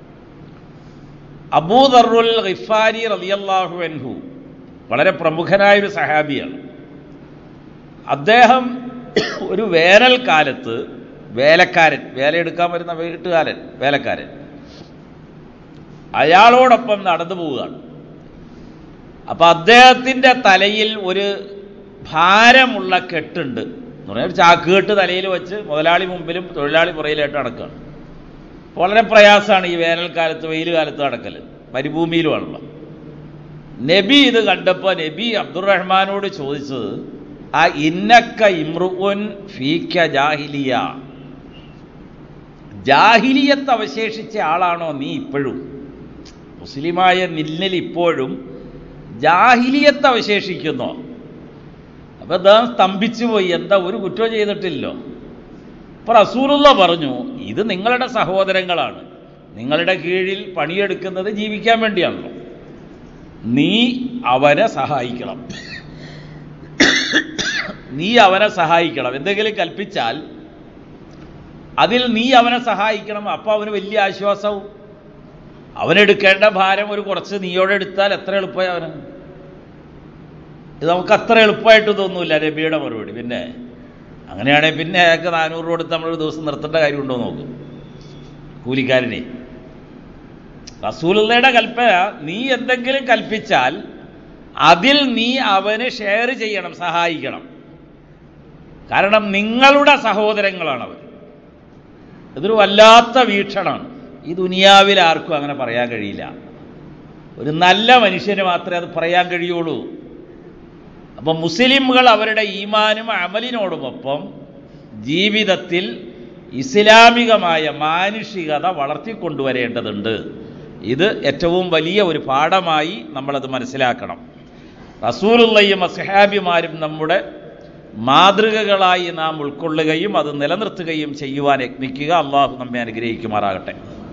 അബൂ ദർറുൽ ഗിഫാരി റളിയല്ലാഹു അൻഹു വളരെ പ്രമുഖനായൊരു സഹാബിയാണ്. അദ്ദേഹം ഒരു വേനൽക്കാലത്ത് വേലക്കാരൻ, വേലയെടുക്കാൻ വരുന്ന വീട്ടുകാരൻ, വേലക്കാരൻ അയാളോടൊപ്പം നടന്നു പോവുകയാണ്. അപ്പം അദ്ദേഹത്തിൻ്റെ തലയിൽ ഒരു ഭാരമുള്ള കെട്ടുണ്ട് എന്ന് പറഞ്ഞാൽ ഒരു ചാക്കുകെട്ട് തലയിൽ വെച്ച് മുതലാളി മുമ്പിലും തൊഴിലാളി പുറയിലായിട്ട് നടക്കുകയാണ്. വളരെ പ്രയാസമാണ് ഈ വേനൽക്കാലത്ത്, വെയിൽ കാലത്ത് നടക്കൽ, മരുഭൂമിയിലുമാണല്ലോ. നബി ഇത് കണ്ടപ്പോൾ നബി അബ്ദുറഹ്മാനോട് ചോദിച്ചത്, ആ ഇന്നക്ക ഇമ്രുഉൻ ഫീക്ക ജാഹിലിയ, ജാഹിലിയത്ത് അവശേഷിച്ച ആളാണോ നീ ഇപ്പോഴും? മുസ്ലിമായ നിന്നിൽ ഇപ്പോഴും ജാഹിലിയത്ത് അവശേഷിക്കുന്നോ? അപ്പം അദ്ദേഹം സ്തംഭിച്ചു പോയി. എന്താ, ഒരു കുറ്റവും ചെയ്തിട്ടില്ലല്ലോ. അപ്പോൾ റസൂലുള്ള പറഞ്ഞു, ഇത് നിങ്ങളുടെ സഹോദരങ്ങളാണ്, നിങ്ങളുടെ കീഴിൽ പണിയെടുക്കുന്നത് ജീവിക്കാൻ വേണ്ടിയാണല്ലോ, നീ അവനെ സഹായിക്കണം, നീ അവനെ സഹായിക്കണം. എന്തെങ്കിലും കൽപ്പിച്ചാൽ അതിൽ നീ അവനെ സഹായിക്കണം. അപ്പോൾ അവന് വലിയ ആശ്വാസവും. അവനെടുക്കേണ്ട ഭാരം ഒരു കുറച്ച് നീയോടെടുത്താൽ എത്ര എളുപ്പമായി അവന്. ഇത് നമുക്ക് അത്ര എളുപ്പമായിട്ട് തോന്നൂല നബിയുടെ മറുപടി. പിന്നെ അങ്ങനെയാണെങ്കിൽ പിന്നെ അയാൾക്ക് നാനൂറ് രൂപ കൊടുത്ത് നമ്മളൊരു ദിവസം നിർത്തേണ്ട കാര്യമുണ്ടോ നോക്കും കൂലിക്കാരനെ. റസൂലുള്ളാഹിയുടെ കൽപ്പന, നീ എന്തെങ്കിലും കൽപ്പിച്ചാൽ അതിൽ നീ അവന് ഷെയർ ചെയ്യണം, സഹായിക്കണം. കാരണം നിങ്ങളുടെ സഹോദരങ്ങളാണ് അവർ. ഇതൊരു വല്ലാത്ത വീക്ഷണമാണ്. ഈ ദുനിയാവിൽ ആർക്കും അങ്ങനെ പറയാൻ കഴിയില്ല. ഒരു നല്ല മനുഷ്യന് മാത്രമേ അത് പറയാൻ കഴിയുള്ളൂ. അപ്പം മുസ്ലിംകൾ അവരുടെ ഈമാനും അമലിനോടുമൊപ്പം ജീവിതത്തിൽ ഇസ്ലാമികമായ മാനുഷികത വളർത്തിക്കൊണ്ടുവരേണ്ടതുണ്ട്. ഇത് ഏറ്റവും വലിയ ഒരു പാഠമായി നമ്മളത് മനസ്സിലാക്കണം. റസൂലുള്ളാഹിയും അസ്ഹാബിമാരും നമ്മുടെ മാതൃകകളായി നാം ഉൾക്കൊള്ളുകയും അത് നിലനിർത്തുകയും ചെയ്യുവാൻ യത്നിക്കുക. അള്ളാഹു നമ്മെ അനുഗ്രഹിക്കുമാറാകട്ടെ.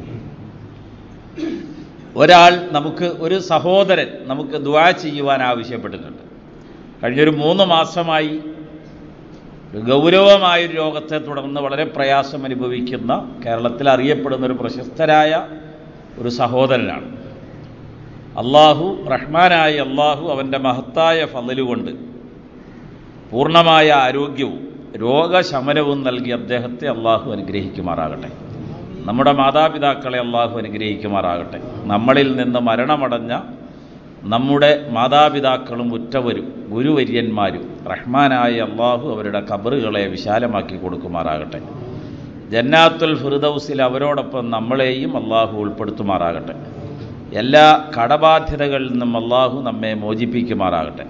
ഒരാൾ നമുക്ക്, ഒരു സഹോദരൻ നമുക്ക് ദുആ ചെയ്യുവാൻ ആവശ്യപ്പെട്ടിട്ടുണ്ട്. കഴിഞ്ഞൊരു മൂന്ന് മാസമായി ഗൗരവമായൊരു രോഗത്തെ തുടർന്ന് വളരെ പ്രയാസം അനുഭവിക്കുന്ന കേരളത്തിൽ അറിയപ്പെടുന്ന ഒരു പ്രശസ്തരായ ഒരു സഹോദരനാണ്. അള്ളാഹു, റഹ്മാനായ അള്ളാഹു അവൻ്റെ മഹത്തായ ഫളലുകൊണ്ട് പൂർണ്ണമായ ആരോഗ്യവും രോഗശമനവും നൽകി അദ്ദേഹത്തെ അള്ളാഹു അനുഗ്രഹിക്കുമാറാകട്ടെ. നമ്മുടെ മാതാപിതാക്കളെ അള്ളാഹു അനുഗ്രഹിക്കുമാറാകട്ടെ. നമ്മളിൽ നിന്ന് മരണമടഞ്ഞ നമ്മുടെ മാതാപിതാക്കളും ഉറ്റവരും ഗുരുവര്യന്മാരും റഹ്മാനായ അള്ളാഹു അവരുടെ ഖബറുകളെ വിശാലമാക്കി കൊടുക്കുമാറാകട്ടെ. ജന്നാത്തുൽ ഫിർദൗസിൽ അവരോടൊപ്പം നമ്മളെയും അള്ളാഹു ഉൾപ്പെടുത്തുമാറാകട്ടെ. എല്ലാ കടബാധ്യതകളിൽ നിന്നും അള്ളാഹു നമ്മെ മോചിപ്പിക്കുമാറാകട്ടെ.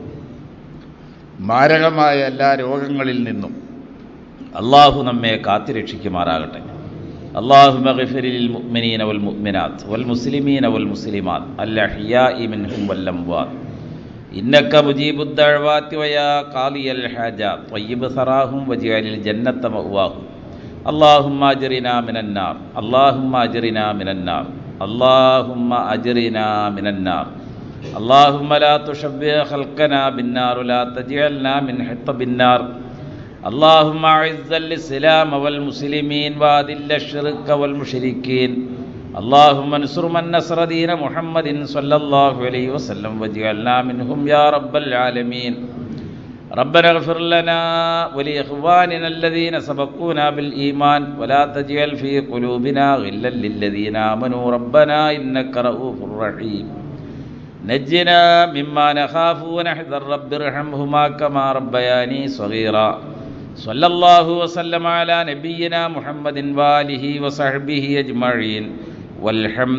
മാരകമായ എല്ലാ രോഗങ്ങളിൽ നിന്നും അള്ളാഹു നമ്മെ കാത്തുരക്ഷിക്കുമാറാകട്ടെ. അല്ലാഹുമ്മ ഗ്ഫിർ ലിൽ മുഅ്മിനീന വൽ മുഅ്മിനാത്ത് വൽ മുസ്ലിമീന വൽ മുസ്ലിമാത്ത് അൽ അഹ്യാഇ മിൻഹും വൽ അംവാത്ത് ഇന്നക മുജീബുദ് ദഅവാതി വയാ ഖാലിയൽ ഹാജാത്ത് ത്വയ്യിബ് സറാഹും വജ്അലിൽ ജന്നത മഅവാഹും അല്ലാഹുമ്മ അജ്റിനാ മിനൻ നാർ അല്ലാഹുമ്മ അജ്റിനാ മിനൻ നാർ അല്ലാഹുമ്മ അജ്റിനാ മിനൻ നാർ اللهم لا تشبه خلقنا بالنار ولا تجعلنا من حطب النار اللهم اعز الاسلام والمسلمين واذل الشرك والمشركين اللهم انصر من نصر دين محمد صلى الله عليه وسلم واجعلنا منهم يا رب العالمين ربنا اغفر لنا ولإخواننا الذين سبقونا بالإيمان ولا تجعل في قلوبنا غلا للذين آمنوا ربنا إنك رؤوف رحيم نجنا مما نخاف ونحذر رب ارحمهما كما ربياني صغيرا صلى الله وسلم على نبينا محمد وآله وصحبه أجمعين والحمد